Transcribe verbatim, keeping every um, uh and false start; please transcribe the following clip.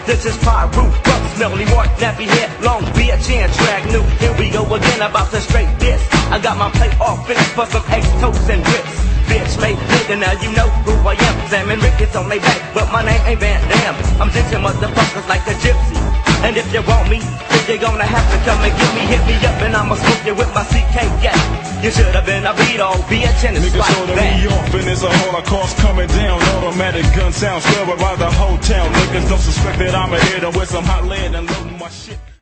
This is Pyro, Buck, Smelly Mark, Nappy Head, Long Beard, Chin, Drag New. Here we go again about the straight diss. I got my plate all finished for some eggs, toast, and grits. Bitch made nigga, now you know who I am. Sam and Rick is on they back, but my name ain't Van Dam. I'm ditching motherfuckers like a gypsy. And if you want me, then you're gonna have to come and get me. Hit me up and I'ma smoke you with my C K, yeah. You should have been a Beatle, bitch, and it's niggas like know that that. we off and it's a holocaust coming down. Automatic gun sounds spread around the whole town. Niggas don't suspect that I'ma hit them with some hot lead and load my shit.